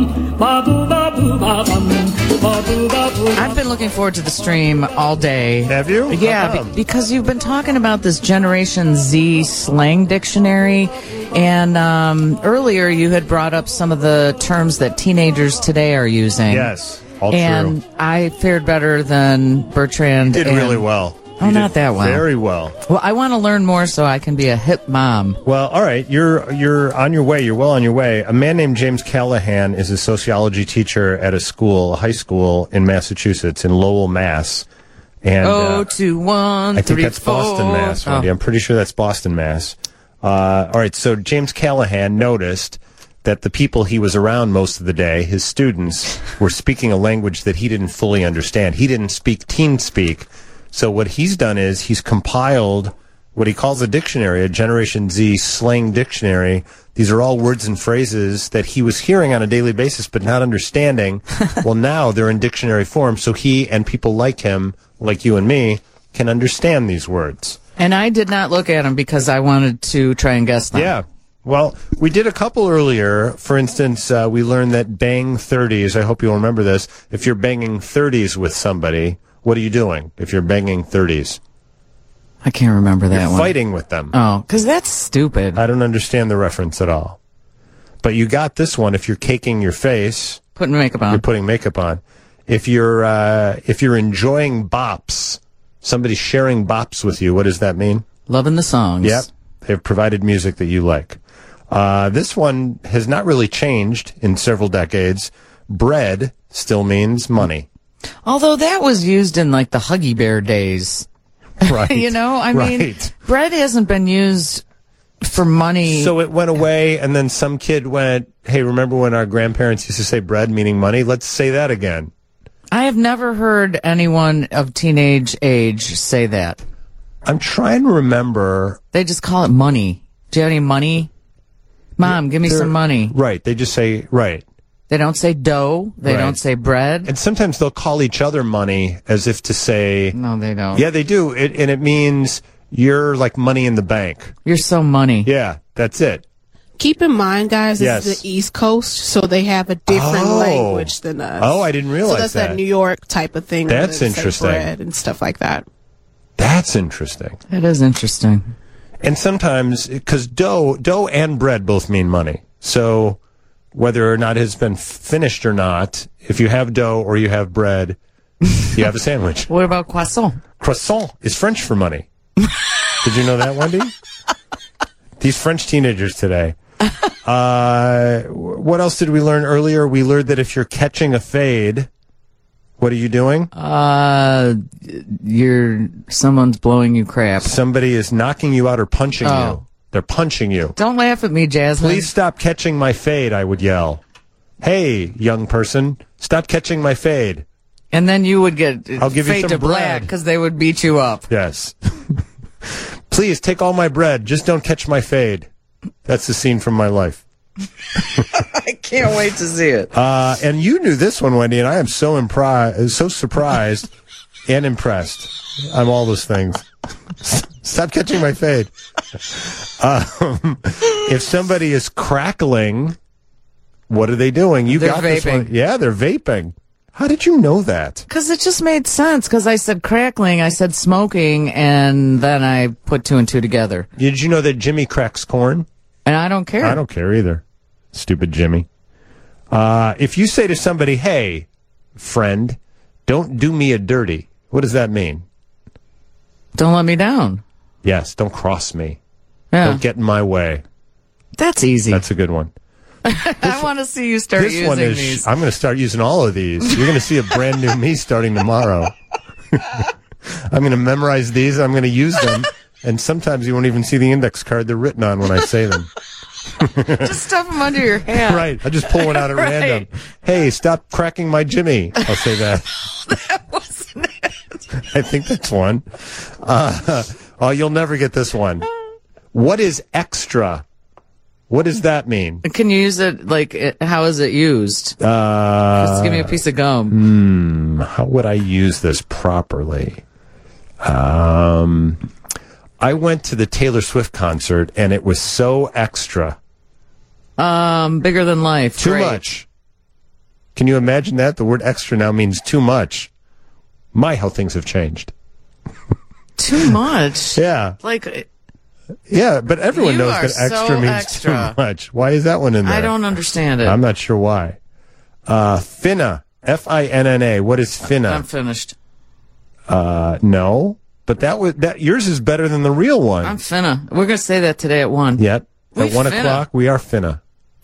I've been looking forward to the stream all day. Have you? Yeah, because you've been talking about this Generation Z slang dictionary, and earlier you had brought up some of the terms that teenagers today are using. Yes, all and true. I fared better than Bertrand. You did really well. Oh, not that well. Very well. Well, I want to learn more so I can be a hip mom. Well, all right. You're on your way. You're well on your way. A man named James Callahan is a sociology teacher at a high school in Massachusetts, in Lowell, Mass. And, 021 I think that's Boston, Mass, Wendy. I'm pretty sure that's Boston, Mass. All right. So James Callahan noticed that the people he was around most of the day, his students, were speaking a language that he didn't fully understand. He didn't speak teen speak. So what he's done is he's compiled what he calls a dictionary, a Generation Z slang dictionary. These are all words and phrases that he was hearing on a daily basis but not understanding. Well, now they're in dictionary form, so he and people like him, like you and me, can understand these words. And I did not look at them because I wanted to try and guess them. Yeah. Well, we did a couple earlier. For instance, we learned that bang 30s, I hope you'll remember this, if you're banging 30s with somebody, what are you doing if you're banging 30s? I can't remember that You're one. fighting with them. Oh, because that's stupid. I don't understand the reference at all. But you got this one. If you're caking your face, putting makeup on. You're putting makeup on. If you're enjoying bops, somebody's sharing bops with you, what does that mean? Loving the songs. Yep. They've provided music that you like. This one has not really changed in several decades. Bread still means money. Although that was used in like the Huggy Bear days. Right. You know, I mean, bread hasn't been used for money. So it went away, and then some kid went, hey, remember when our grandparents used to say bread meaning money? Let's say that again. I have never heard anyone of teenage age say that. I'm trying to remember. They just call it money. Do you have any money? Mom, give me some money. Right. They just say, right. They don't say dough. They don't say bread. And sometimes they'll call each other money as if to say... No, they don't. Yeah, they do. And it means you're like money in the bank. You're so money. Yeah, that's it. Keep in mind, guys, this is the East Coast, so they have a different language than us. Oh, I didn't realize that. So that's that New York type of thing. That's interesting. Bread and stuff like that. That's interesting. That is interesting. And sometimes, because dough and bread both mean money. So... whether or not it has been finished or not, if you have dough or you have bread, you have a sandwich. What about croissant? Croissant is French for money. Did you know that, Wendy? These French teenagers today. What else did we learn earlier? We learned that if you're catching a fade, what are you doing? Someone's blowing you crap. Somebody is knocking you out or punching you. They're punching you. Don't laugh at me, Jasmine. Please stop catching my fade, I would yell. Hey, young person, stop catching my fade. And then you would get I'll give fade you to some black bread. because they would beat you up. Yes. Please take all my bread. Just don't catch my fade. That's the scene from my life. I can't wait to see it. And you knew this one, Wendy, and I am so surprised and impressed. I'm all those things. Stop catching my fade. If somebody is crackling, what are they doing? They're got this vaping. one. Yeah, they're vaping. How did you know that? Because it just made sense. Because I said crackling, I said smoking, and then I put two and two together. Did you know that Jimmy cracks corn? And I don't care. I don't care either. Stupid Jimmy. If you say to somebody, hey, friend, don't do me a dirty, what does that mean? Don't let me down. Yes, don't cross me. Yeah. Don't get in my way. That's easy. That's a good one. I want to see you start This using one is, these. I'm going to start using all of these. You're going to see a brand new me starting tomorrow. I'm going to memorize these. I'm going to use them. And sometimes you won't even see the index card they're written on when I say them. Just stuff them under your hat. Right. I just pull one out at Right. random. Hey, stop cracking my Jimmy. I'll say that. That wasn't it. I think that's one. Oh, you'll never get this one. What is extra? What does that mean? Can you use it, how is it used? Just give me a piece of gum. How would I use this properly? I went to the Taylor Swift concert, and it was so extra. Bigger than life. Too Great. much. Can you imagine that? The word extra now means too much. My, how things have changed. Too much? Yeah. Yeah, but everyone knows that extra means too much. Why is that one in there? I don't understand it. I'm not sure why. Finna. F-I-N-N-A. What is finna? I'm finished. No. But yours is better than the real one. I'm finna. We're going to say that today at 1. Yep. At 1 o'clock, we are finna.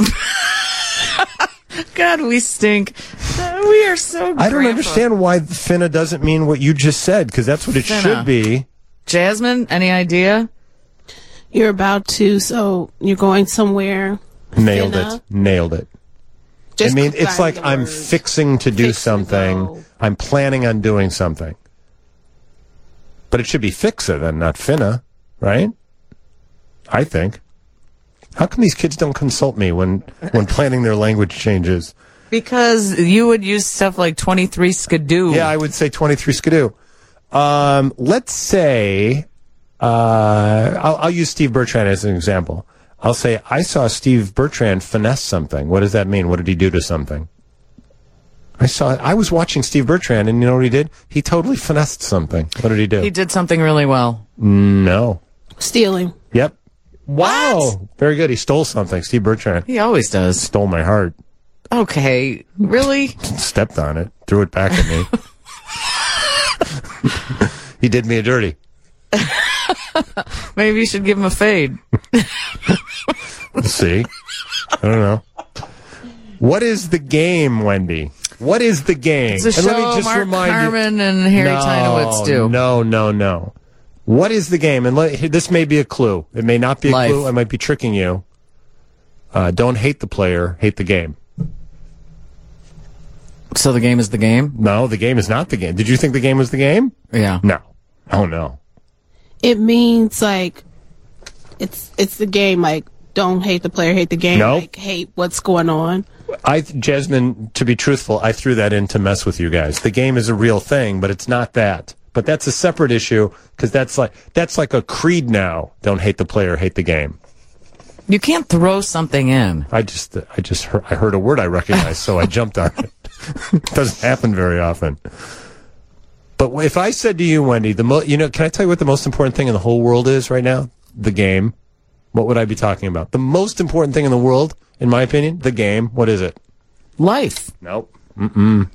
God, we stink. We are so I don't understand why finna doesn't mean what you just said, because that's what it should be. Jasmine, any idea? You're about to, so you're going somewhere. Nailed finna. it. Nailed it. I mean, it's like I'm fixing to do something. I'm planning on doing something. But it should be fixa then, not finna, right? I think. How come these kids don't consult me when planning their language changes? Because you would use stuff like 23 skidoo. Yeah, I would say 23 skidoo. Let's say, I'll use Steve Bertrand as an example. I'll say, I saw Steve Bertrand finesse something. What does that mean? What did he do to something? I was watching Steve Bertrand, and you know what he did? He totally finessed something. What did he do? He did something really well. No. Stealing. Yep. Wow. What? Very good. He stole something. Steve Bertrand. He always does. Stole my heart. Okay. Really? Stepped on it. Threw it back at me. He did me a dirty. Maybe you should give him a fade. Let's see. I don't know. What is the game, Wendy? What is the game? It's a show let me just Mark Harmon and Harry Tynowitz do. No. What is the game? And this may be a clue. It may not be a clue. I might be tricking you. Don't hate the player. Hate the game. So the game is the game? No, the game is not the game. Did you think the game was the game? Yeah. No. Oh, no. It means, like, it's the game, like, don't hate the player, hate the game. Nope. Like, hate what's going on. Jasmine, to be truthful, I threw that in to mess with you guys. The game is a real thing, but it's not that. But that's a separate issue, because that's like a creed now. Don't hate the player, hate the game. You can't throw something in. I heard a word I recognized, so I jumped on it. It doesn't happen very often. But if I said to you, Wendy, can I tell you what the most important thing in the whole world is right now? The game. What would I be talking about? The most important thing in the world, in my opinion, the game. What is it? Life. Nope. NBA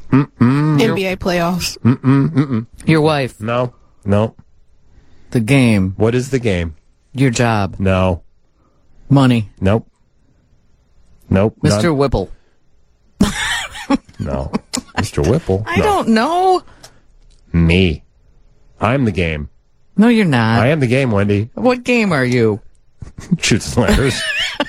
playoffs. Your wife. No. The game. What is the game? Your job. No. Money. Nope. Mr. Whipple. No. Mr. Whipple? I don't know. Me. I'm the game. No, you're not. I am the game, Wendy. What game are you? Shoots letters.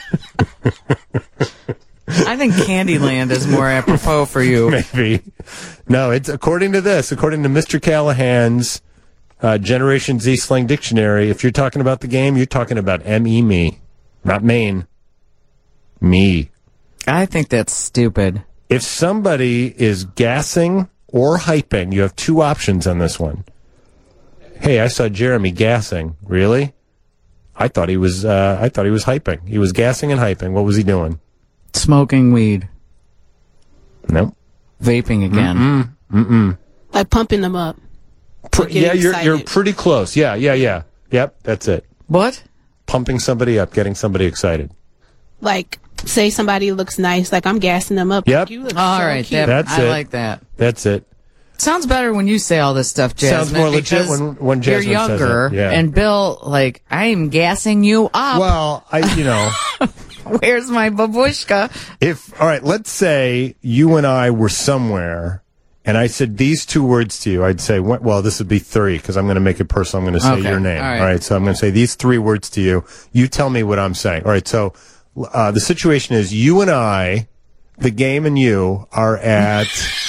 I think Candyland is more apropos for you. Maybe. No, it's according to Mr. Callahan's Generation Z slang dictionary. If you're talking about the game, you're talking about M-E, me. Not Maine. Me. I think that's stupid. If somebody is gassing or hyping, you have two options on this one. Hey, I saw Jeremy gassing. Really? I thought he was hyping. He was gassing and hyping. What was he doing? Smoking weed. Nope. Vaping again. Like pumping them up. Yeah, you're pretty close. Yeah. Yep, that's it. What? Pumping somebody up, getting somebody excited. Like, say somebody looks nice, like I'm gassing them up. Yep. Like, you look All so right, cute. That's I it. like that. That's it. Sounds better when you say all this stuff, Jasmine. Sounds more legit when Jasmine you're younger, says it. Yeah. and Bill, like, I'm gassing you up. Well, Where's my babushka? All right, let's say you and I were somewhere, and I said these two words to you. I'd say, well, this would be three, because I'm going to make it personal. I'm going to say your name. All right, so I'm going to say these three words to you. You tell me what I'm saying. All right, so the situation is you and I, the game and you, are at...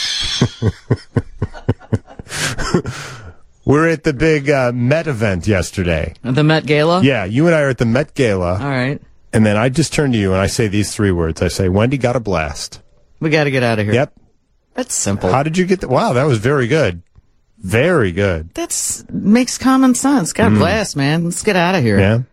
We're at the big Met event yesterday. The Met Gala? Yeah, you and I are at the Met Gala. All right. And then I just turn to you and I say these three words. I say, Wendy got a blast. We got to get out of here. Yep. That's simple. How did you get that? Wow, that was very good. Very good. That makes common sense. God blast, man. Let's get out of here. Yeah.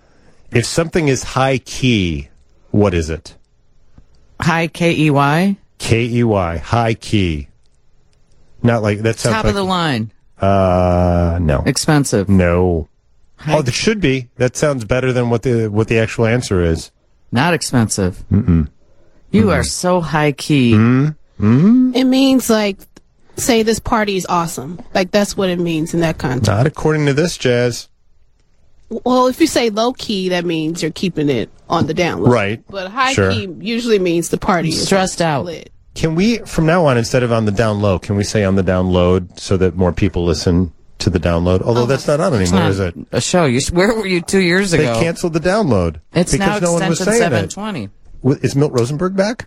If something is high key, what is it? High Key? K-E-Y, high key. Not like that sounds Top like, of the line. No. Expensive. No. Oh, that should be. That sounds better than what the actual answer is. Not expensive. Mm-mm. You are so high key. It means like, say this party is awesome. Like that's what it means in that context. Not according to this, Jazz. Well, if you say low key, that means you're keeping it on the down low. Right. But high Sure. key usually means the party is Stressed out. lit. Can we, from now on, instead of on the down low, can we say on the download so that more people listen to the download? Although that's not on anymore, is it? A show. Where were you 2 years They ago? canceled the download. It's because now no one was extension saying 720. it. Is Milt Rosenberg back?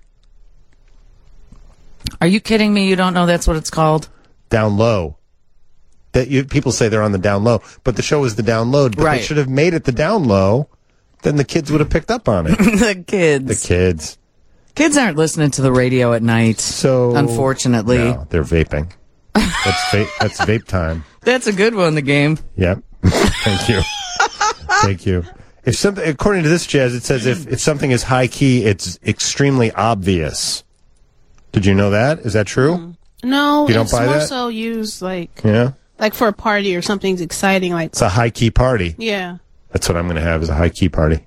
Are you kidding me? You don't know that's what it's called? Down low. People say they're on the down low, but the show is the download. But Right. they should have made it the down low. Then the kids would have picked up on it. The kids. The kids. Kids aren't listening to the radio at night. So unfortunately, no, they're vaping. That's vape time. that's a good one. The game. Yep. Thank you. Thank you. If something, according to this, Jazz, it says if something is high key, it's extremely obvious. Did you know that? Is that true? No, You don't it's buy more that? so used like Yeah. for a party or something's exciting. Like It's a high key party. yeah. That's what I'm going to have is a high key party.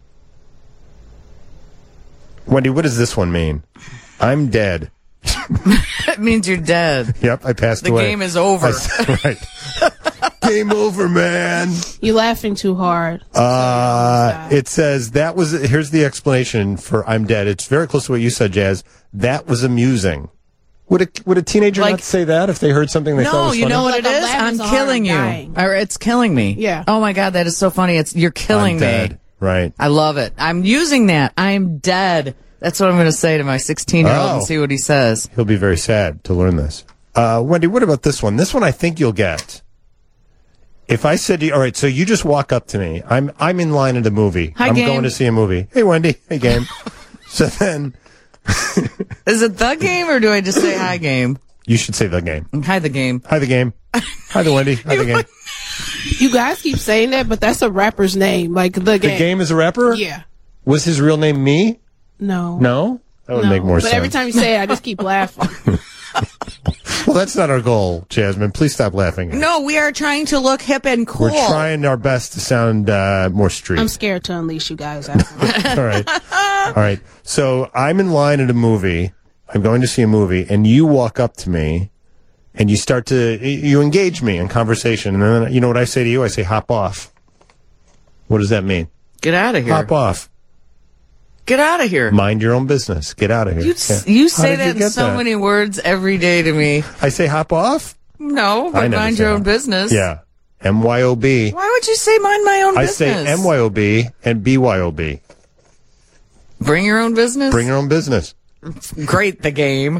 Wendy, what does this one mean? I'm dead. It means you're dead. Yep, I passed The away. game is over. Right. Game over, man. You're laughing too hard. It says here's the explanation for I'm dead. It's very close to what you said, Jazz. That was amusing. Would a teenager not say that if they heard something they thought No, was you funny? know what it Like, I'm is? laughing I'm so hard, killing I'm you. dying. Or it's killing me. Yeah. Oh my God, that is so funny. You're killing I'm me. dead. Right. I love it. I'm using that. I'm dead. That's what I'm going to say to my 16-year-old and see what he says. He'll be very sad to learn this. Wendy, what about this one? This one I think you'll get. If I said to you, all right, so you just walk up to me. I'm in line at a movie. Hi, I'm game. going to see a movie. Hey, Wendy. Hey, game. So then Is it the game or do I just say hi game? you should say the game. Hi the game. Hi, the game. Hi, the Wendy. Hi, the game. You guys keep saying that, but that's a rapper's name. Like the game. The game is a rapper? Yeah. Was his real name me? No. No? That would No. make more but sense. every time you say it, I just keep laughing. Well, that's not our goal, Jasmine. Please stop laughing. No, we are trying to look hip and cool. We're trying our best to sound more street. I'm scared to unleash you guys. All right. All right. So I'm in line at a movie. I'm going to see a movie, and you walk up to me, and you engage me in conversation. And then, you know what I say to you? I say, hop off. What does that mean? Get out of here. Hop off. Get out of here. Mind your own business. Get out of here. You How say did that you in get so that? many words every day to me. I say hop off? No, I but never mind say your own that. business. Yeah. MYOB. Why would you say mind my own I business? say MYOB and BYOB. Bring your own business? Bring your own business. Great, the game.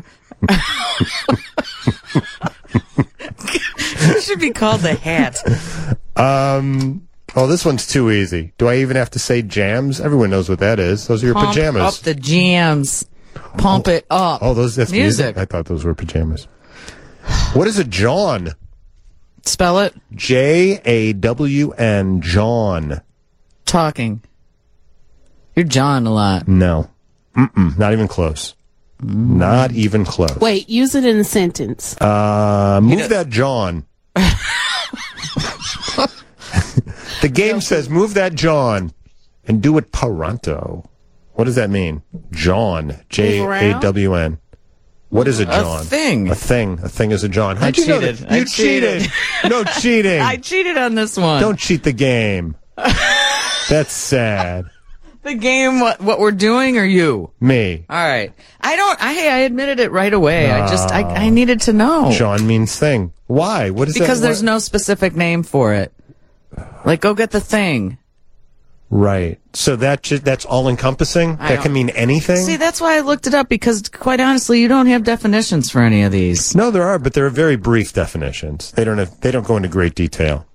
It should be called the hat. Oh, this one's too easy. Do I even have to say jams? Everyone knows what that is. Those are your Pump pajamas. up the jams. Pump it up. Oh, that's music. I thought those were pajamas. What is a jawn? Spell it. Jawn. Jawn. Talking. You're John a lot. No. Not even close. Not even close. Wait, use it in a sentence. Move that jawn. The game says move that jawn and do it Paranto. What does that mean? Jawn. Jawn. What is a jawn? A thing. A thing. A thing is a jawn. I cheated. You cheated. No cheating. I cheated on this one. Don't cheat the game. That's sad. The game, what we're doing, or you? Me. All right. I admitted it right away. I needed to know. Jawn means thing. Why? What is that? Because there's no specific name for it. Like, go get the thing. Right. So that's all encompassing? That can mean anything? See, that's why I looked it up, because quite honestly, you don't have definitions for any of these. No, there are, but they're very brief definitions. They don't go into great detail.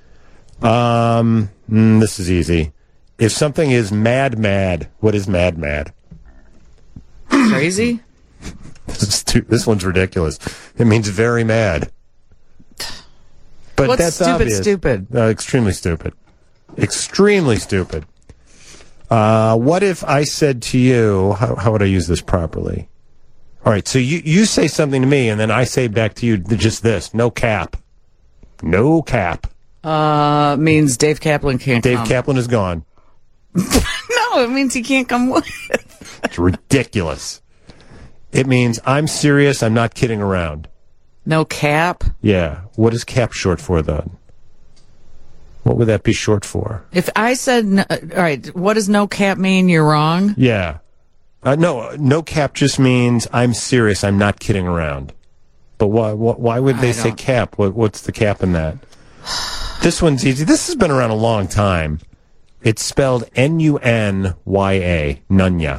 This is easy. If something is mad, what is mad? Crazy? This one's ridiculous. It means very mad. But What's that's stupid, obvious. stupid? Extremely stupid. Extremely stupid. What if I said to you, how would I use this properly? All right, so you say something to me, and then I say back to you just this. No cap. No cap. Means Dave Kaplan can't come. Dave Kaplan is gone. No, it means he can't come with. It's ridiculous. It means I'm serious, I'm not kidding around. No cap? Yeah. What is cap short for, then? What would that be short for? If I said, all right, what does no cap mean? You're wrong? Yeah. No cap just means I'm serious, I'm not kidding around. But why would they say cap? What's the cap in that? This one's easy. This has been around a long time. It's spelled Nunya, Nunya.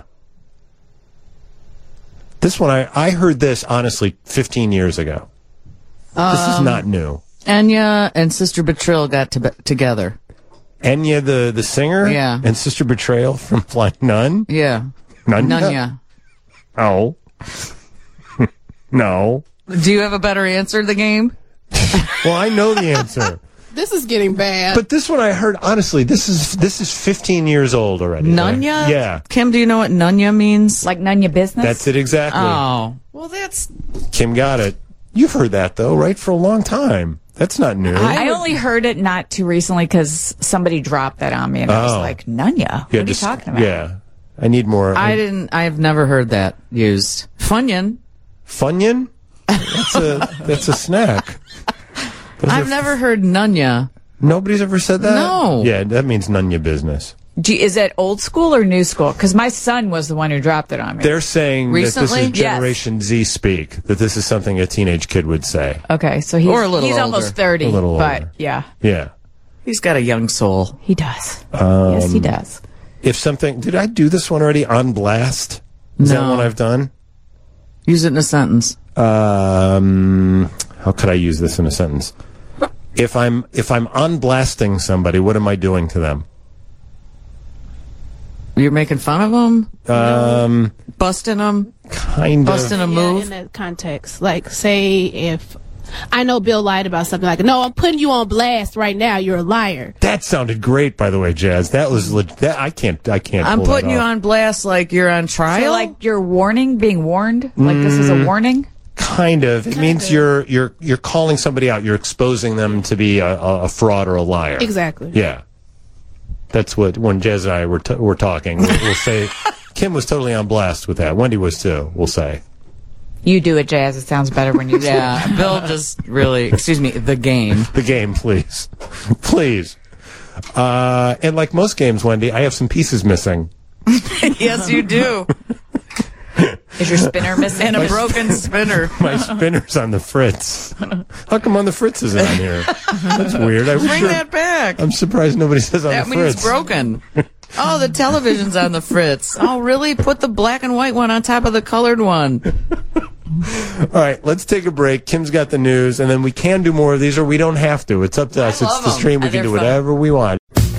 This one, I heard this, honestly, 15 years ago. This is not new. Enya and Sister Betrayal got together. Enya, the singer? Yeah. And Sister Betrayal from Flying Nun? Yeah. Nunya? Oh. No. Do you have a better answer to the game? Well, I know the answer. This is getting bad. But this one I heard, honestly, this is 15 years old already. Nunya? Right? Yeah. Kim, do you know what Nunya means? Like Nunya business? That's it exactly. Oh. Well, that's... Kim got it. You've heard that, though, right? For a long time. That's not new. I only heard it not too recently because somebody dropped that on me, and I was like, Nunya? What are you talking about? Yeah. I need more. I've never heard that used. Funyun. Funyun? That's a snack. I've never heard Nunya. Nobody's ever said that? No. Yeah, that means Nunya business. Is it old school or new school? Because my son was the one who dropped it on me. They're saying Recently? that this is Generation Z speak, that this is something a teenage kid would say. Okay, so he's almost 30. A little but older. yeah. Yeah. He's got a young soul. He does. Yes, he does. If something... Did I do this one already? On Blast? Is that one I've done? Use it in a sentence. How could I use this in a sentence? If I'm unblasting somebody, what am I doing to them? You're making fun of them? Busting them? Kind of. Busting a move? In that context. Like, say if I know Bill lied about something, like, no, I'm putting you on blast right now. You're a liar. That sounded great, by the way, Jazz. That was that I can't. I'm putting you on blast like you're on trial? So like you're being warned? Like this is a warning? Kind of. It means you're calling somebody out. You're exposing them to be a fraud or a liar. Exactly. Yeah. That's what, when Jazz and I were talking, we'll say, Kim was totally on blast with that. Wendy was too, we'll say. You do it, Jazz. It sounds better when you do it. Yeah, Bill just really, excuse me, the game. The game, please. Please. And like most games, Wendy, I have some pieces missing. Yes, you do. Is your spinner missing? And a broken spinner. My spinner's on the fritz. How come on the fritz isn't on here? That's weird. Bring that back. I'm surprised nobody says on that the fritz. That means broken. Oh, the television's on the fritz. Oh, really? Put the black and white one on top of the colored one. All right, let's take a break. Kim's got the news, and then we can do more of these, or we don't have to. It's up to us. It's the stream. We can do whatever we want.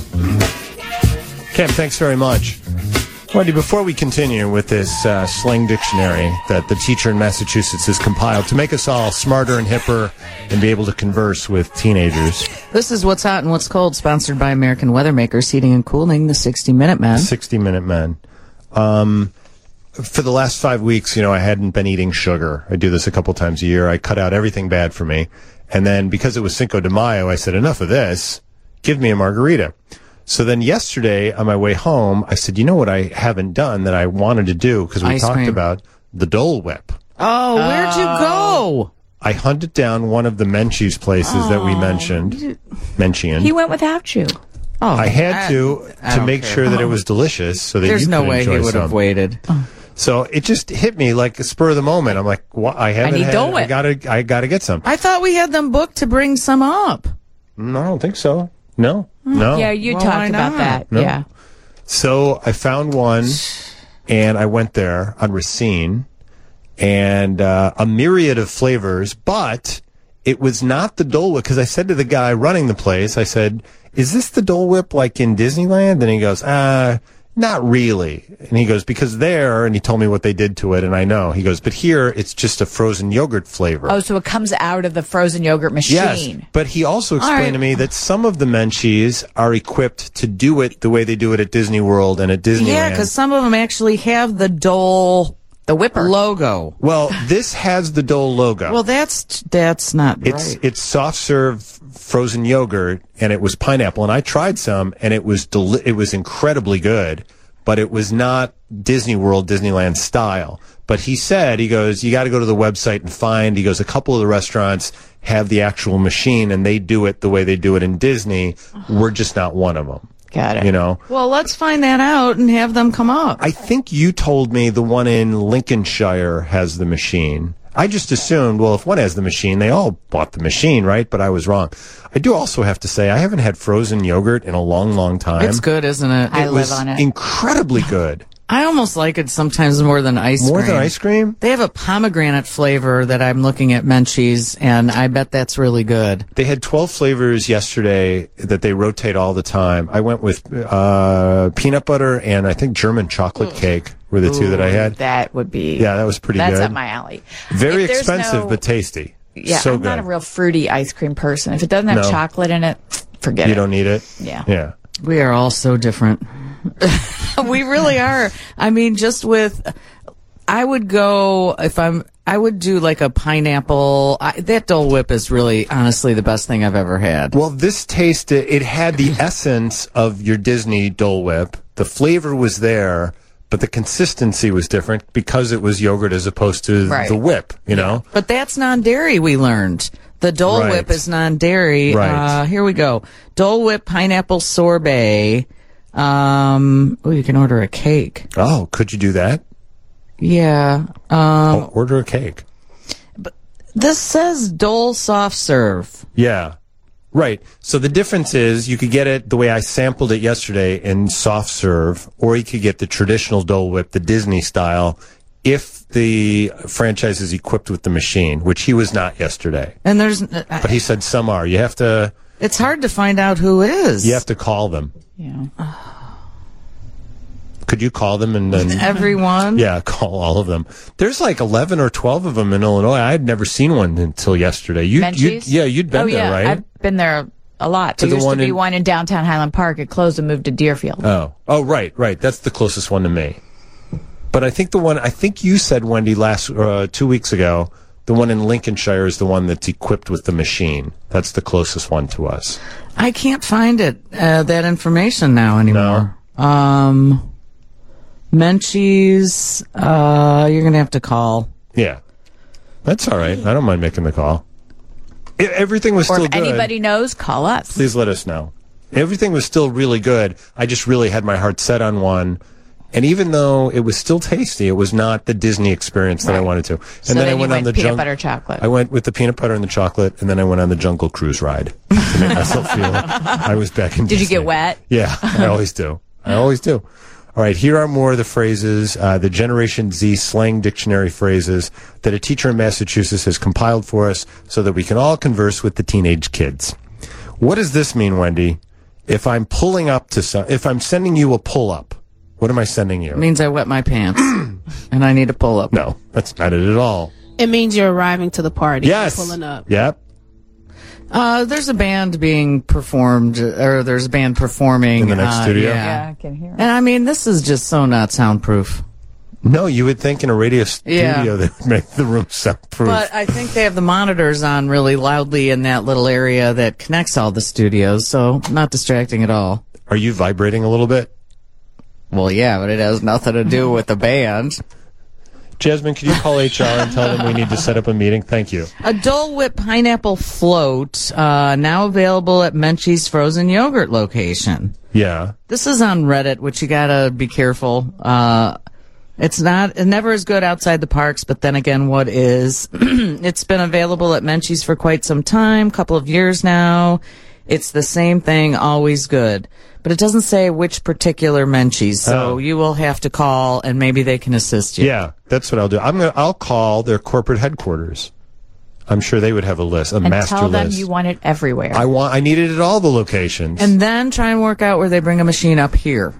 Kim, thanks very much. Wendy, before we continue with this slang dictionary that the teacher in Massachusetts has compiled to make us all smarter and hipper and be able to converse with teenagers. This is What's Hot and What's Cold, sponsored by American Weather Makers, Heating and Cooling, the 60-Minute Men. 60-Minute Men. For the last 5 weeks, I hadn't been eating sugar. I do this a couple times a year. I cut out everything bad for me. And then because it was Cinco de Mayo, I said, enough of this. Give me a margarita. So then yesterday on my way home, I said, you know what I haven't done that I wanted to do? Because we talked about the Dole Whip. Oh, where'd you go? I hunted down one of the Menchie's places that we mentioned. Menchie. He went without you. Oh, I had to make sure that it was delicious so that There's you no could way enjoy he would some. have waited. So it just hit me like a spur of the moment. I'm like, I haven't had Dole Whip. I gotta get some. I thought we had them booked to bring some up. No, I don't think so. No. Yeah, you talked about that. No. Yeah. So I found one, and I went there on Racine, and a myriad of flavors, but it was not the Dole Whip, because I said to the guy running the place, I said, is this the Dole Whip like in Disneyland? And he goes, not really. And he goes, because there, and he told me what they did to it, and I know. He goes, but here, it's just a frozen yogurt flavor. Oh, so it comes out of the frozen yogurt machine. Yes, but he also explained to me that some of the Menchies are equipped to do it the way they do it at Disney World and at Disneyland. Yeah, because some of them actually have the Dole The Whipper logo. Well, this has the Dole logo. Well, that's not right. It's soft serve frozen yogurt, and it was pineapple. And I tried some, and it was incredibly good, but it was not Disney World, Disneyland style. But he goes, you got to go to the website and find. He goes, a couple of the restaurants have the actual machine, and they do it the way they do it in Disney. We're just not one of them. Got it. You know? Well, let's find that out and have them come up. I think you told me the one in Lincolnshire has the machine. I just assumed, well, if one has the machine, they all bought the machine, right? But I was wrong. I do also have to say, I haven't had frozen yogurt in a long, long time. It's good, isn't it? I live on it. Incredibly good. I almost like it sometimes more than ice cream. More than ice cream? They have a pomegranate flavor that I'm looking at Menchie's, and I bet that's really good. They had 12 flavors yesterday that they rotate all the time. I went with peanut butter and I think German chocolate cake were the two that I had. That would be... Yeah, that was pretty good. That's up my alley. Very expensive, but tasty. Yeah, so I'm good. not a real fruity ice cream person. If it doesn't have chocolate in it, forget it. You don't need it? Yeah. Yeah. We are all so different. We really are. I mean, I would do like a pineapple. That Dole Whip is really, honestly, the best thing I've ever had. Well, this tasted, it had the essence of your Disney Dole Whip. The flavor was there, but the consistency was different because it was yogurt as opposed to the whip, you know? But that's non-dairy, we learned. The Dole Whip is non-dairy. Right. Here we go. Dole Whip pineapple sorbet. You can order a cake. Oh, could you do that? Yeah. Order a cake. But this says Dole soft serve. Yeah. Right. So the difference is you could get it the way I sampled it yesterday in soft serve, or you could get the traditional Dole Whip, the Disney style, if the franchise is equipped with the machine, which he was not yesterday. And but he said some are. You have to. It's hard to find out who is. You have to call them. Yeah. Could you call them and then everyone? Yeah, call all of them. There's like 11 or 12 of them in Illinois. I had never seen one until yesterday. You'd been there, right? I've been there a lot. There used to be one in downtown Highland Park. It closed and moved to Deerfield. Oh, right. That's the closest one to me. But I think you said, Wendy, 2 weeks ago, the one in Lincolnshire is the one that's equipped with the machine. That's the closest one to us. I can't find that information now anymore. No. Menchie's, you're going to have to call. Yeah. That's all right. I don't mind making the call. Everything was still good. Or if anybody knows, call us. Please let us know. Everything was still really good. I just really had my heart set on one. And even though it was still tasty, it was not the Disney experience that I wanted to. And so then I went on the peanut butter chocolate. I went with the peanut butter and the chocolate, and then I went on the Jungle Cruise ride to make myself feel I was back in Disney. Did you get wet? Yeah, I always do. All right, here are more of the phrases, the Generation Z slang dictionary phrases that a teacher in Massachusetts has compiled for us so that we can all converse with the teenage kids. What does this mean, Wendy? If I'm pulling up if I'm sending you a pull-up, what am I sending you? It means I wet my pants and I need a pull-up. No, that's not it at all. It means you're arriving to the party. Yes. Pulling up. Yep. There's a band being performed, or there's a band performing in the next studio. Yeah, I can hear it. And I mean, this is just so not soundproof. No, you would think in a radio studio that would make the room soundproof. But I think they have the monitors on really loudly in that little area that connects all the studios, so not distracting at all. Are you vibrating a little bit? Well, yeah, but it has nothing to do with the band. Jasmine, can you call HR and tell them we need to set up a meeting? Thank you. A Dole Whip pineapple float, now available at Menchie's frozen yogurt location. Yeah. This is on Reddit, which you gotta be careful. It's never as good outside the parks, but then again, what is? It's been available at Menchie's for quite some time, couple of years now. It's the same thing, always good. But it doesn't say which particular Menchie's, so you will have to call, and maybe they can assist you. Yeah, that's what I'll do. I'll call their corporate headquarters. I'm sure they would have a list, a master list. And tell them you want it everywhere. I need it at all the locations. And then try and work out where they bring a machine up here.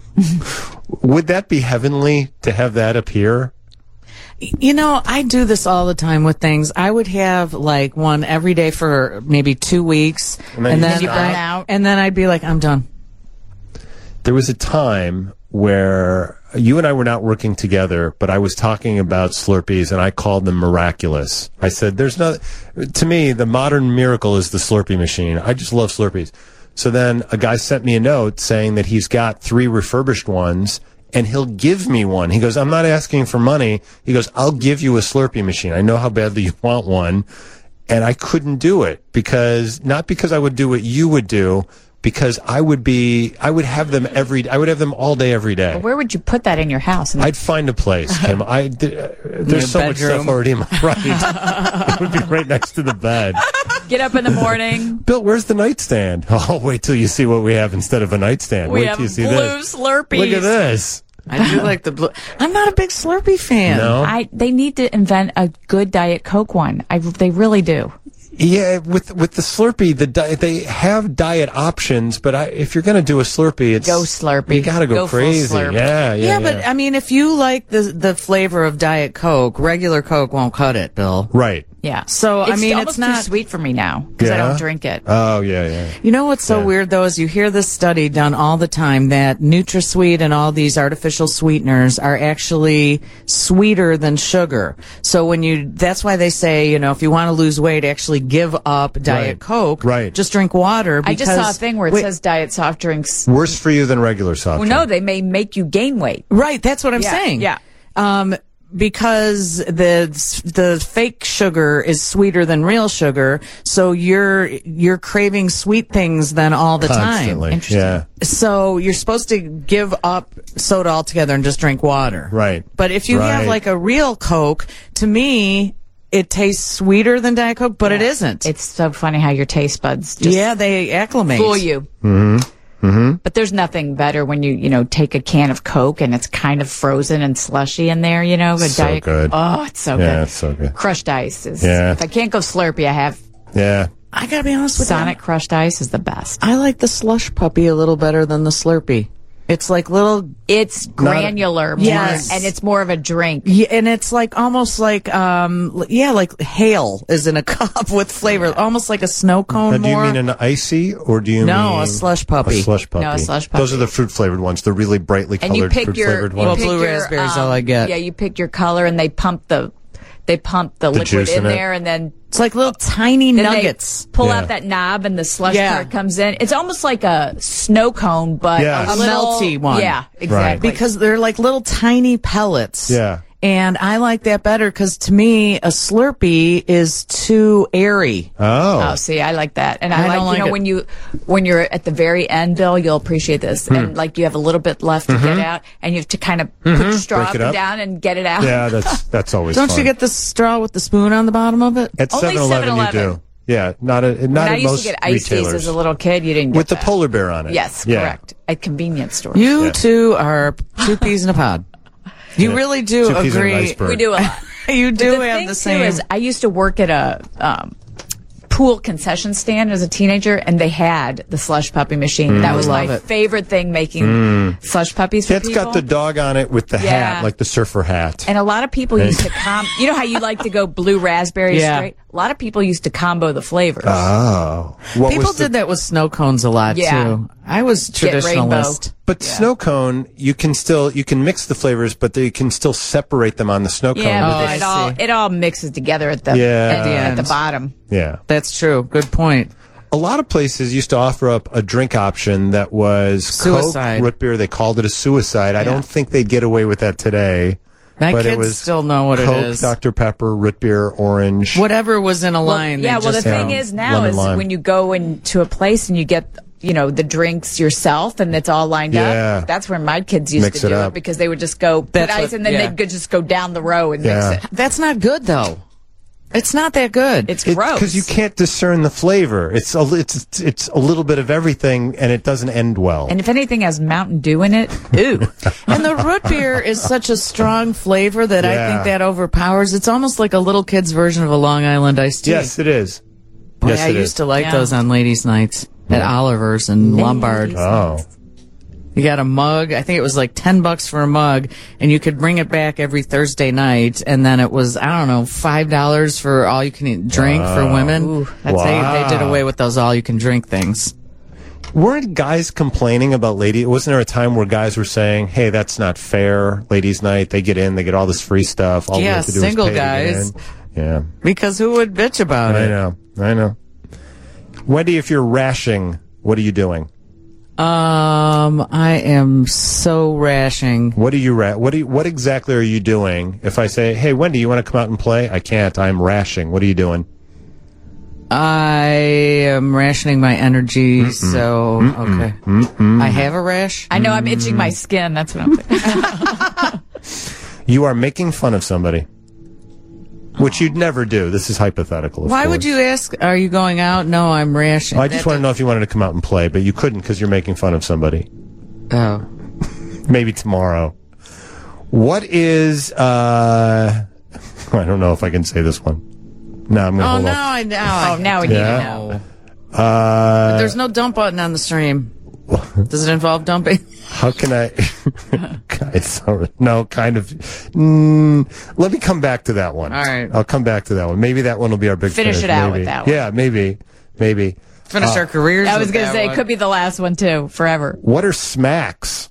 Would that be heavenly to have that up here? You know, I do this all the time with things. I would have like one every day for maybe 2 weeks, and then you burn out, and then I'd be like, I'm done. There was a time where you and I were not working together, but I was talking about Slurpees, and I called them miraculous. I said, to me, the modern miracle is the Slurpee machine. I just love Slurpees. So then a guy sent me a note saying that he's got 3 refurbished ones, and he'll give me one. He goes, I'm not asking for money. He goes, I'll give you a Slurpee machine. I know how badly you want one. And I couldn't do it not because I would do what you would do, because I would have them all day, every day. Well, where would you put that in your house? I'd find a place, Kim. There's so much stuff already in my It would be right next to the bed. Get up in the morning. Bill, where's the nightstand? Oh, wait till you see what we have instead of a nightstand. We wait have till you see blue this. Slurpees. Look at this. I do like the blue. I'm not a big Slurpee fan. No? They need to invent a good Diet Coke one. They really do. Yeah, with the Slurpee, they have diet options, but if you're going to do a Slurpee, go Slurpee. You got to go crazy. Yeah. But I mean, if you like the flavor of Diet Coke, regular Coke won't cut it, Bill. Right. Yeah. So it's not too sweet for me now because I don't drink it. Oh yeah. You know what's so weird though is you hear this study done all the time that NutraSweet and all these artificial sweeteners are actually sweeter than sugar. So that's why they say, if you want to lose weight, actually give up Diet Coke. Right. Just drink water. I just saw a thing where it says diet soft drinks. Worse for you than regular soft drinks. No, they may make you gain weight. Right. That's what I'm saying. Yeah. Because the fake sugar is sweeter than real sugar, so you're craving sweet things then all the Constantly. time. Interesting. Yeah. So you're supposed to give up soda altogether and just drink water. Right. But if you have like a real Coke, to me, it tastes sweeter than Diet Coke, but it isn't. It's so funny how your taste buds just they acclimate. fool you. Mm-hmm. Mm-hmm. But there's nothing better when you take a can of Coke and it's kind of frozen and slushy in there, So good. Oh, it's so good. Yeah, it's so good. Crushed ice is, if I can't go Slurpee, I have. Yeah. I gotta be honest with you. Sonic crushed ice is the best. I like the slush puppy a little better than the Slurpee. It's like little. It's granular, yes, and it's more of a drink. Yeah, and it's like almost like like hail is in a cup with flavor, almost like a snow cone. Now, do you mean an icy or do you mean a slush puppy? A slush puppy. No, a slush puppy. Those are the fruit flavored ones. The really brightly colored fruit flavored ones. Blue raspberries, all I get. Yeah, you pick your color, and they pump the liquid in there, and then it's like little tiny nuggets. Pull out that knob, and the slush part comes in. It's almost like a snow cone, but a melty one. Yeah, exactly. Right. Because they're like little tiny pellets. Yeah. And I like that better because to me, a Slurpee is too airy. Oh, see, I like that, and I like when you're at the very end, Bill, you'll appreciate this, and like you have a little bit left to get out, and you have to kind of put your straw up and down and get it out. Yeah, that's always. Don't fun. you get the straw with the spoon on the bottom of it? At 7-Eleven, you do. Yeah, not at most I used to get iced teas as a little kid. You didn't get with the polar bear on it. Yes, correct. At convenience stores. You two are two peas in a pod. You really do agree. We do a lot. You do have the same. Is I used to work at a pool concession stand as a teenager, and they had the slush puppy machine. That was my favorite thing, making slush puppies for people. It's got the dog on it with the hat, like the surfer hat. And a lot of people used to you know how you like to go blue raspberry straight? A lot of people used to combo the flavors. Oh. People did that with snow cones a lot, too. I was traditionalist. But snow cone, you can mix the flavors, but you can still separate them on the snow cone. Yeah, but it all mixes together at the bottom. Yeah. That's true. Good point. A lot of places used to offer up a drink option that was suicide. Coke, root beer. They called it a suicide. I don't think they'd get away with that today. My kids still know what Coke, it is. Dr. Pepper, root beer, orange. Whatever was in a line. The thing is now is when you go into a place and you get the drinks yourself and it's all lined up. That's where my kids used to do it because they would just go put ice and then they'd just go down the row and mix it. That's not good though. It's not that good. It's gross because you can't discern the flavor. It's a little bit of everything, and it doesn't end well. And if anything has Mountain Dew in it, ooh. And the root beer is such a strong flavor that I think that overpowers. It's almost like a little kid's version of a Long Island iced tea. Yes, it is. Boy, I used to like those on ladies' nights at Oliver's and Lombard. Oh. You got a mug. I think it was like $10 for a mug, and you could bring it back every Thursday night. And then it was, I don't know, $5 for all you can eat drink for women. Ooh, They did away with those all you can drink things. Weren't guys complaining about wasn't there a time where guys were saying, hey, that's not fair, ladies' night, they get in, they get all this free stuff. All we have to do single is pay guys. To get in. Yeah. Because who would bitch about it? I know. Wendy, if you're rashing, what are you doing? I am so rashing. What exactly are you doing? If I say, hey, Wendy, you want to come out and play? I can't. I'm rashing. What are you doing? I am rationing my energy, okay. I have a rash? I know, I'm itching my skin. That's what I'm thinking. You are making fun of somebody. Which you'd never do. This is hypothetical. Why would you ask, are you going out? No, I'm rationing. I just want to know if you wanted to come out and play, but you couldn't because you're making fun of somebody. Oh. Maybe tomorrow. What is, I don't know if I can say this one. No, I'm going to hold off. Now we need to know. There's no dump button on the stream. Does it involve dumping? How can I? No, kind of. Let me come back to that one. All right. I'll come back to that one. Maybe that one will be our big finish. It out with that one. Yeah, maybe. Finish our careers. I was going to say, it could be the last one, too, forever. What are smacks?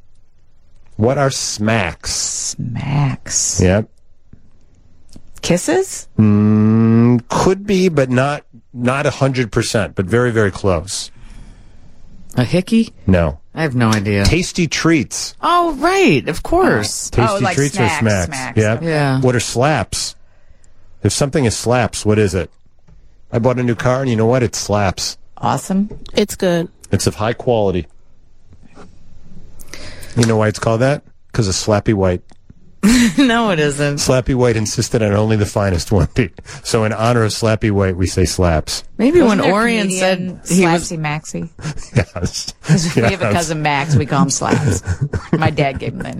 Smacks. Yep. Kisses? Could be, but not 100%, but very, very close. A hickey? No. I have no idea. Tasty treats. Oh, right. Of course. Tasty like treats snacks, or smacks? smacks. Yeah. What are slaps? If something is slaps, what is it? I bought a new car, and you know what? It slaps. Awesome. It's good. It's of high quality. You know why it's called that? Because of Slappy White. No, it isn't. Slappy White insisted on only the finest one. So in honor of Slappy White, we say slaps. Maybe when Orion said he was Maxie. Yes. We have a cousin Max. We call him Slaps. My dad gave him that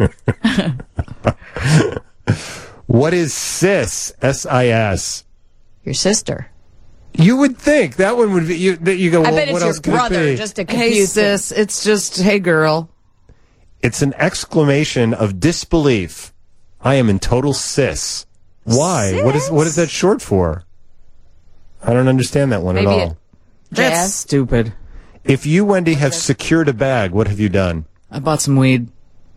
name. What is sis? S-I-S. Your sister. You would think that one would be. You go. Well, I bet what it's else your brother. It be? Just to confuse Hey sis. It's just hey girl. It's an exclamation of disbelief. I am in total sis. Why? Sis? What is that short for? I don't understand that one at all. That's stupid. If you, Wendy, have secured a bag, what have you done? I bought some weed.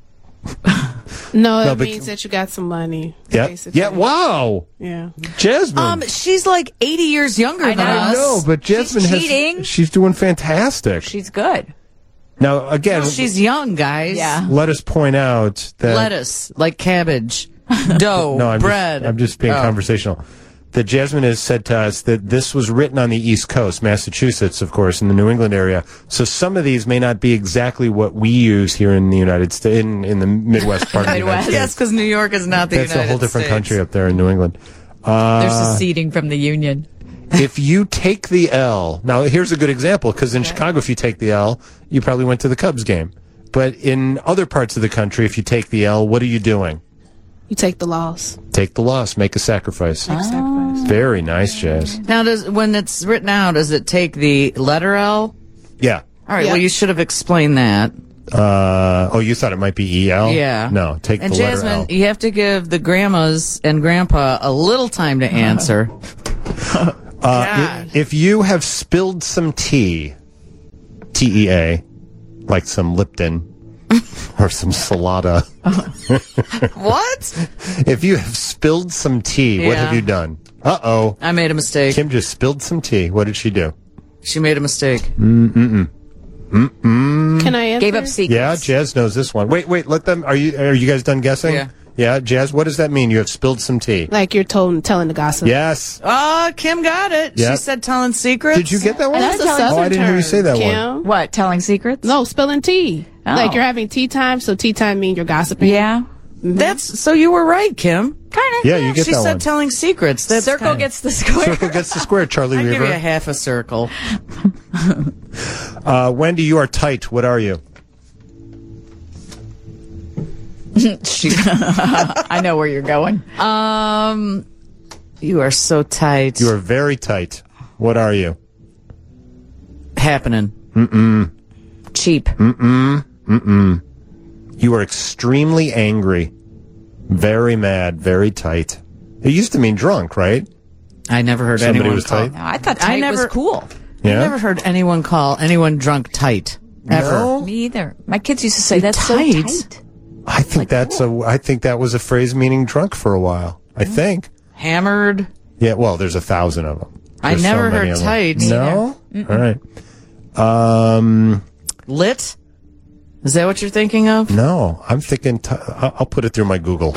No, it means that you got some money. Yeah. Basically. Yeah. Wow. Yeah. Jasmine. She's like 80 years younger than us. I know, but Jasmine she's doing fantastic. She's good. Now, again, she's young, guys. Yeah. Let us point out that lettuce, like cabbage, dough, bread. I'm just being conversational. That Jasmine has said to us that this was written on the East Coast, Massachusetts, of course, in the New England area. So some of these may not be exactly what we use here in the United States, in the Midwest part of the United States. Yes, because New York is not the United States. That's a whole different country up there in New England. They're seceding from the Union. If you take the L, now here's a good example, because in Chicago, if you take the L, you probably went to the Cubs game. But in other parts of the country, if you take the L, what are you doing? You take the loss. Take the loss. Make a sacrifice. Make a sacrifice. Very nice, Jazz. Now, when it's written out, does it take the letter L? Yeah. All right, well, you should have explained that. You thought it might be EL? Yeah. No, take the Jasmine, letter L. You have to give the grandmas and grandpa a little time to answer. If you have spilled some tea, TEA, like some Lipton or some Salada. What? If you have spilled some tea, what have you done? Uh-oh. I made a mistake. Kim just spilled some tea. What did she do? She made a mistake. Can I answer? Gave up secrets. Yeah, Jazz knows this one. Wait, let them. Are you guys done guessing? Yeah. Yeah, Jazz, what does that mean? You have spilled some tea. Like you're telling the gossip. Yes. Oh, Kim got it. Yep. She said telling secrets. Did you get that one? That's a Southern I didn't hear you say that Kim. one. What, telling secrets? No, spilling tea. Oh. Like you're having tea time, so tea time means you're gossiping. Yeah. That's so you were right, Kim. Kind of. Yeah, you get she that said one. telling secrets. That's Circle gets the square. Circle gets the square, Charlie I'll Weaver. give you a half a circle. Wendy, you are tight. What are you? I know where you're going. You are so tight. You are very tight. What are you? Happening. Cheap. You are extremely angry. Very mad. Very tight. It used to mean drunk, right? I never heard Somebody anyone was call. tight? No, I thought tight was cool. Yeah? I've never heard anyone call anyone drunk tight. Ever. No? Me either. My kids used to say, that's tight. So tight. I think I think that was a phrase meaning drunk for a while. I think. Hammered. Yeah, well, there's 1,000 of them. I never heard tight. No? All right. Lit? Is that what you're thinking of? No, I'm thinking, I'll put it through my Google.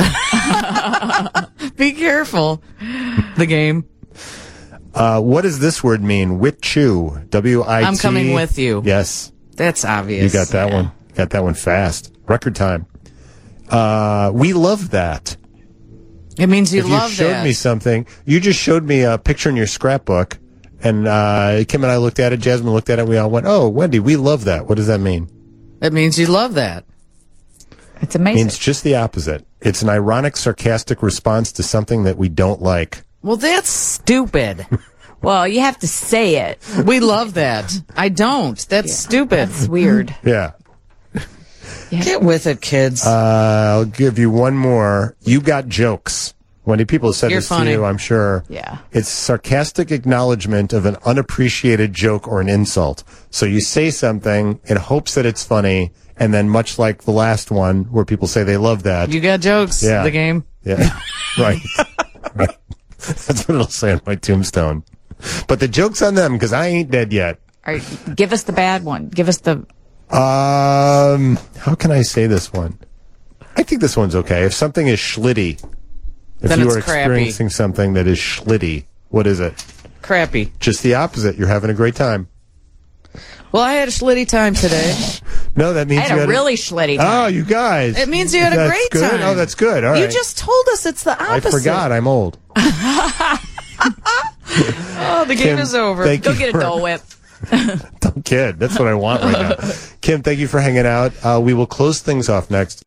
Be careful. The game. What does this word mean? Wit-chew. W-I-T. I'm coming with you. Yes. That's obvious. You got that one. Got that one fast. Record time. We love that. It means you love that. If you showed me something, you just showed me a picture in your scrapbook, and Kim and I looked at it, Jasmine looked at it, and we all went, oh, Wendy, we love that. What does that mean? It means you love that. It's amazing. It means just the opposite. It's an ironic, sarcastic response to something that we don't like. Well, that's stupid. Well, you have to say it. We love that. I don't. That's stupid. That's weird. Yeah. Get with it, kids. I'll give you one more. You got jokes. Wendy, people have said You're this funny. to you, I'm sure. Yeah. It's sarcastic acknowledgement of an unappreciated joke or an insult. So you say something in hopes that it's funny, and then much like the last one where people say they love that. You got jokes. Yeah. The game. Yeah. Right. Right. That's what it'll say on my tombstone. But the joke's on them because I ain't dead yet. All right, give us the bad one. Give us the... How can I say this one? I think this one's okay. If something is schlitty, if then you it's are experiencing something that is schlitty, what is it? Crappy. Just the opposite. You're having a great time. Well, I had a schlitty time today. No, that means I had a really schlitty time. Oh, you guys. It means you had a great good? time. Oh, that's good. All right. You just told us it's the opposite. I forgot. I'm old. Oh, the game is over. Go get a Dole Whip. Don't kid. That's what I want right now. Kim, thank you for hanging out. We will close things off next.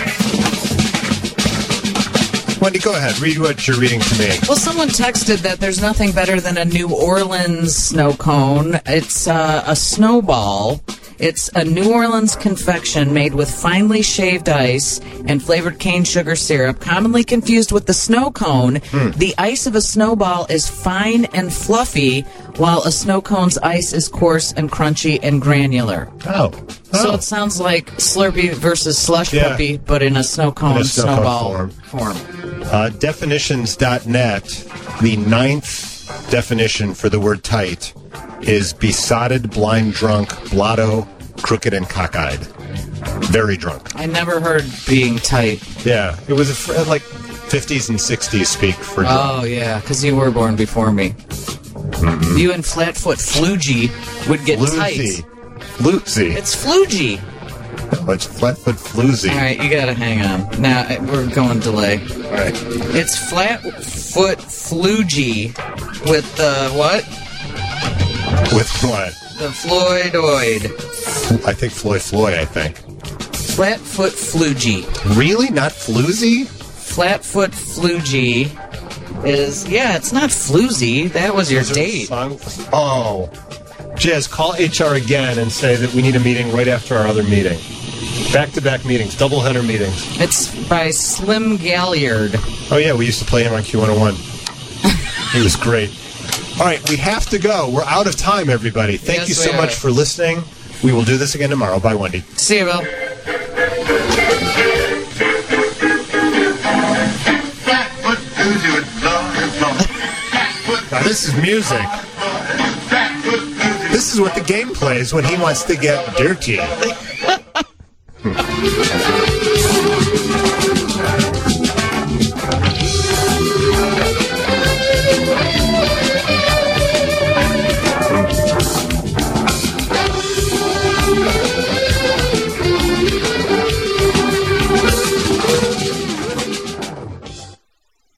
Wendy, go ahead. Read what you're reading to me. Well, someone texted that there's nothing better than a New Orleans snow cone. It's a snowball. It's a New Orleans confection made with finely shaved ice and flavored cane sugar syrup, commonly confused with the snow cone. The ice of a snowball is fine and fluffy, while a snow cone's ice is coarse and crunchy and granular. Oh. So it sounds like Slurpee versus Slush Puppy, but in a snow cone snowball form. Definitions.net, the 9th definition for the word tight is besotted, blind drunk, blotto, crooked, and cockeyed. Very drunk. I never heard being tight. Yeah, it was like 50s and 60s speak for drunk. Oh, yeah, because you were born before me. Mm-hmm. You and Flatfoot Flugy would get tight. Floozy. It's Flugy. No, it's Flatfoot Floozy. All right, you got to hang on. Now, we're going delay. All right. It's Flatfoot Flugy with the what? With what? The Floydoid. I think Floyd, I think. Flatfoot Flugy. Really? Not Floozy? Flatfoot Flugy is, it's not Floozy. That was your date. Oh. Jazz, call HR again and say that we need a meeting right after our other meeting. Back-to-back meetings, doubleheader meetings. It's by Slim Galliard. Oh, yeah, we used to play him on Q101. He was great. All right, we have to go. We're out of time, everybody. Thank you so much for listening. We will do this again tomorrow. Bye, Wendy. See you, Bill. Now, this is music. This is what the game plays when he wants to get dirty.